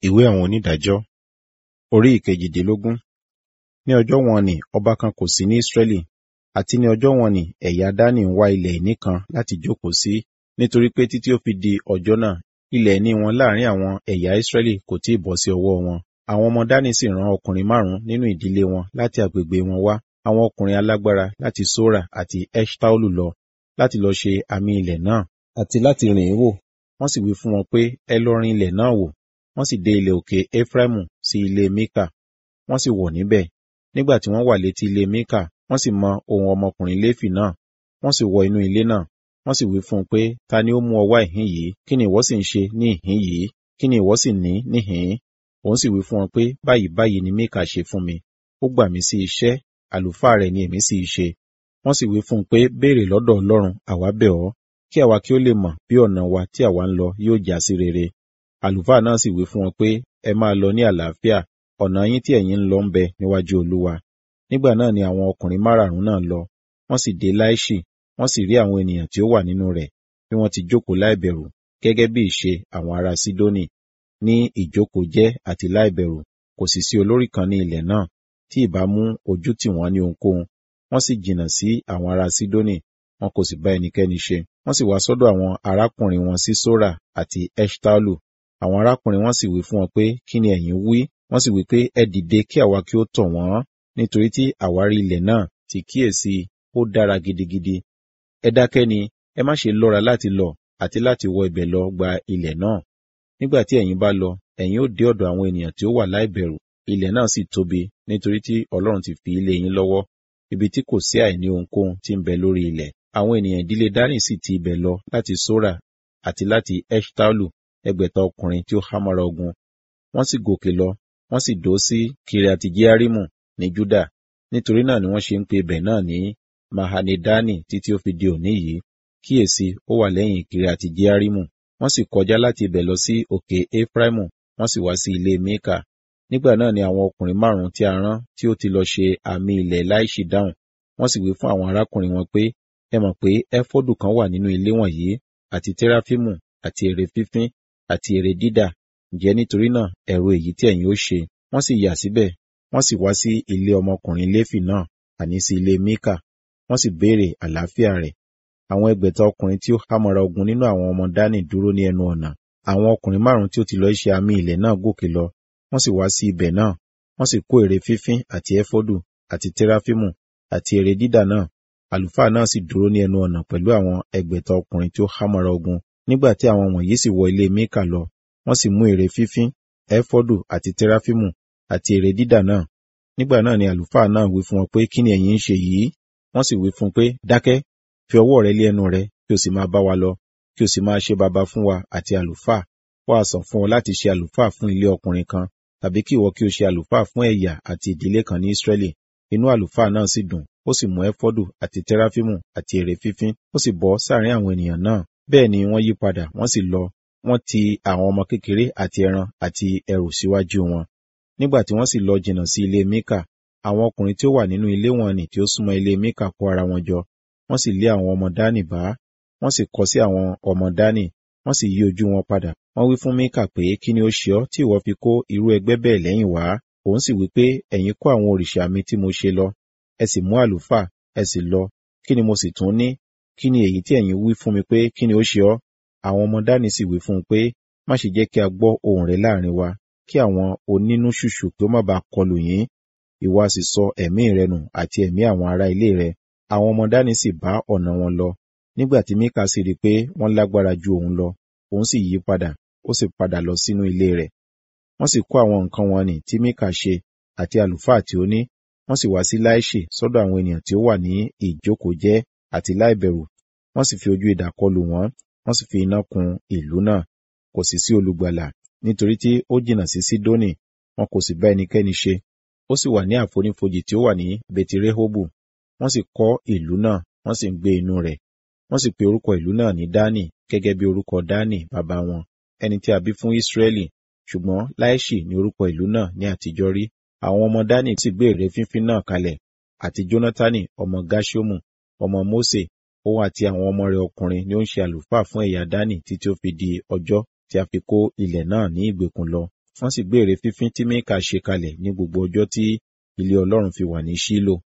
Ìwé àwọn onídàájọ́ orí ìkejìdínlógún. Ní ọjọ́ wọn ni ọba kan kò sí ní Israẹli, àti ní ọjọ́ wọn ni ẹ̀yà Dani ń wá ilẹ̀ ìní kan láti jókòó sí, nítorí pé títí ó fi di ọjọ́ náà, ilẹ̀ ìní wọn láàrin àwọn ẹ̀yà Israẹli kò tí ì bọ́ sí ọwọ́ wọn. Àwọn ọmọ Dani sì rán ọkùnrin 5 nínú ìdílé wọn láti agbègbè wọn wá, àwọn ọkùnrin alágbára láti Sora àti Eṣtaolu lọ, láti lọ ṣe àmì ilẹ̀ náà, àti láti rìn ín wò. Wọ́n sì wí fún wọn pé, ẹ lọ rin ilẹ̀ náà wò. Wọ́n sì dé ilẹ̀ òkè Efraimu sí ilé Mika, wọ́n sì wọ̀ níbẹ̀. Nígbà tí wọ́n wà létí ilé Mika, wọ́n sì mọ ohùn ọmọkùnrin Léfì náà, wọ́n sì wọ inú ilé náà. Wọ́n sì wí fún un pé, ta ni ó mú ọ wá ìhín yìí? Kí ni ìwọ sì ń ṣe ní ìhín yìí? Kí ni ìwọ sì ní níhìn-ín? Òun sì wí fún wọn pé, báyìí báyìí ni Mika ṣe fún mi. Ó gbà mí sí iṣẹ́, àlùfáà rẹ̀ ni èmi sì ṣe. Wọ́n sì wí fún un pé, béèrè lọ́dọ̀ Ọlọ́run, àwa bẹ̀ ọ́, kí àwa kí ó lè mọ̀ bí ọ̀nà wa tí àwa ń lọ yóò já sí rere. Àlùfáà náà sì wí fún wọn pé, ẹ máa lọ ní àlàáfíà, ọ̀nà yín tí ẹ̀yin ń lọ ń bẹ níwájú Olúwa. Nígbà náà ni àwọn ọkùnrin 5 náà lọ, wọ́n sì dé Laiṣi, wọ́n sì rí àwọn ènìyàn tí ó wà nínú rẹ̀, bí wọ́n ti jókòó láìbẹ̀rù, gẹ́gẹ́ bí ìṣe àwọn ará Sidoni, ní ìjókòó jẹ́ àti láìbẹ̀rù. Kò sì sí olórí kan ní ilẹ̀ náà, tí ìbá mú ojú tì wọ́n ní ohunkóhun. Wọ́n sì jìnnà sí àwọn ará Sidoni, wọn kò sì bá ẹnikẹ́ni ṣe. Wọ́n sì wá sọ́dọ̀ àwọn arákùnrin wọn sí Sora àti Eṣtaolu. Àwọn arákùnrin wọn sì wí fún wọn pé, kí ni ẹ̀yin wí? Wọ́n sì wí pé, ẹ dìde kí àwa kí ó tọ̀ wọ́n, nítorí tí àwárí ilẹ̀ náà ti kíyèsí, ó dára gidigidi. Ẹ dákẹ́ ni, ẹ má ṣe lọ́ra láti lọ àti láti wọ ibẹ̀ lọ gba ilẹ̀ náà. Nígbà tí ẹ̀yin bá lọ, ẹ̀yin ó dé ọ̀dọ̀ àwọn ènìyàn tí ó wà láìbẹ̀rù. Ilẹ̀ náà sì tóbi, nítorí tí Ọlọ́run ti fi ilé yín lọ́wọ́, ibi tí kò sí àìní ohunkóhun tí ń bẹ lórí ilẹ̀. Àwọn ènìyàn ìdílé Dani sì ti ibẹ̀ lọ láti Sora àti láti Eṣtaolu, 600 ọkùnrin tí ó hámọ́ra ogun. Wọ́n sì gòkè lọ, wọ́n sì dó sí Kiriati-Jearimu ní Juda. Nítorí náà ni wọ́n ṣe ń pe ibẹ̀ náà ní Mahane Dani títí ó fi di òní yìí. Kíyèsí, ó wà lẹ́yìn Kiriati-Jearimu. Wọ́n sì kọjá láti ibẹ̀ lọ sí òkè Efraimu, wọ́n sì wá sí ilé Mika. Nígbà náà ni àwọn ọkùnrin 5 tí a rán tí ó ti lọ ṣe àmì ilẹ̀ Laiṣi dáhùn. Wọ́n sì wí fún àwọn arákùnrin wọn pé, ẹ mọ̀ pé ẹfọ́dù kan wà nínú ilé wọ̀nyí, àti terafimu, àti ère fífín, àti ère dídà. Ǹjẹ́ nítorí náà ẹ̀rù èyí tí ẹ̀yin ó ṣe? Wọ́n sì yà síbẹ̀, wọ́n sì wá sí ilé ọmọkùnrin Léfì náà, àní sí ilé Mika, wọ́n sì béèrè àlàáfíà rẹ̀. Àwọn 600 ọkùnrin tí ó hámọ́ra ogun nínú àwọn ọmọ Dani dúró ní ẹnu ọ̀nà. Àwọn ọkùnrin 5 tí ó ti lọ ṣe àmì ilẹ̀ náà gòkè lọ, wọ́n sì wá sí ibẹ̀ náà, wọ́n sì kó ère fífín àti ẹfọ́dù àti terafimu àti ère dídà náà. Àlùfáà náà sì dúró ní ẹnu ọ̀nà pẹ̀lú àwọn 600 ọkùnrin tí ó hámọ́ra ogun. Nígbà tí àwọn wọ̀nyí sì wọ ilé Mika lọ, wọ́n sì mú ère fífín, ẹfọ́dù àti terafimu àti ère dídà náà. Nígbà náà ni àlùfáà náà wí fún wọn pé, kí ni ẹ̀yin ń ṣe yìí? Wọ́n sì wí fún un pé, dákẹ́, fi ọwọ́ rẹ lé ẹnu rẹ, kí o sì máa bá wa lọ, kí o sì máa ṣe baba fún wa àti àlùfáà. Wá sàn fún ọ láti ṣe àlùfáà fún ilé ọkùnrin kan, tàbí kí ìwọ kí o ṣe àlùfáà fún ẹ̀yà àti ìdílé kan ní Israẹli. Inú àlùfáà náà sì dùn, ó sì mú ẹfọ́dù àti terafimu àti ère fífín, ó sì bọ́ sáàrin àwọn ènìyàn náà. Bẹ́ẹ̀ ni wọ́n yí padà, wọ́n sì lọ, wọ́n ti àwọn ọmọ kékeré àti ẹran àti ẹrù síwájú wọn. Nígbà tí wọ́n sì lọ jìnnà sí ilé Mika, àwọn ọkùnrin tí ó wà nínú ilé wọn nì tí ó súnmọ́ ilé Mika kó ara wọn jọ, wọ́n sì lé àwọn ọmọ Dani bá, wọ́n sì kọ sí àwọn ọmọ Dani, wọ́n sì yí ojú wọn padà. Wọ́n wí fún Mika pé, kí ni ó ṣe ọ́ tí ìwọ fi kó irú ẹgbẹ́ bẹ́ẹ̀ lẹ́yìn wá? Òun sì wí pé, ẹ̀yin kó àwọn òrìṣà mi tí mo ṣe lọ, ẹ sì mú àlùfáà, ẹ sì lọ. Kí ni mo sì tún ní? Kí ni èyí tí ẹ̀yin wí fún mi pé, kí ni ó ṣe ọ́? Àwọn ọmọ Dani sì wí fún un pé, má ṣe jẹ́ kí a gbọ́ ohùn rẹ láàrin wa, kí àwọn onínú ṣùṣù kí ó má baà kọlù yín. Ìwọ a sì sọ ẹ̀mí rẹ nù àti ẹ̀mí àwọn ará ilé rẹ. Àwọn ọmọ Dani sì bá ọ̀nà wọn lọ. Nígbà tí Mika sì rí pé wọ́n lágbára ju òun lọ, òun sì yí padà, ó sì padà lọ sínú ilé rẹ̀. Wọ́n sì kó àwọn nǹkan wọn nì tí Mika ṣe àti àlùfáà tí ó ní, wọ́n sì wá sí Laiṣi sọ́dọ̀ àwọn ènìyàn tí ó wà ní ìjókòó-jẹ́ àti láìbẹ̀rù. Wọ́n sì fi ojú idà kọlù wọ́n, wọ́n sì fi iná kun ìlú náà. Kò sì sí olùgbàlà, nítorí tí ó jìnnà sí Sidoni, wọn kò sì bá ẹnikẹ́ni ṣe. Ó sì wà ní àfonífojì tí ó wà ní Beti-Rehobu. Wọ́n sì kọ́ ìlú náà, wọ́n sì ń gbé inú rẹ̀. Wọ́n sì pe orúkọ ìlú náà ní Dani, gẹ́gẹ́ bí orúkọ Dani bàbá wọn, ẹni tí a bí fún Israẹli. Ṣùgbọ́n Laiṣi ni orúkọ ìlú náà ní àtijọ́ rí. Àwọn ọmọ Dani sì gbé ère fífín náà kalẹ̀, àti Jonatani ọmọ Gerṣomu, ọmọ Mose, òun àti àwọn ọmọ rẹ̀ ọkùnrin ni ó ń ṣe àlùfáà fún ẹ̀yà Dani títí ó fi di ọjọ́ tí a fi kó ilẹ̀ náà ní ìgbèkùn lọ. wọ́n sì gbé ère fífín tí Míkà ṣe kalẹ̀ ní gbogbo ọjọ́ tí ilé Ọlọ́run fi wà ní Ṣílò.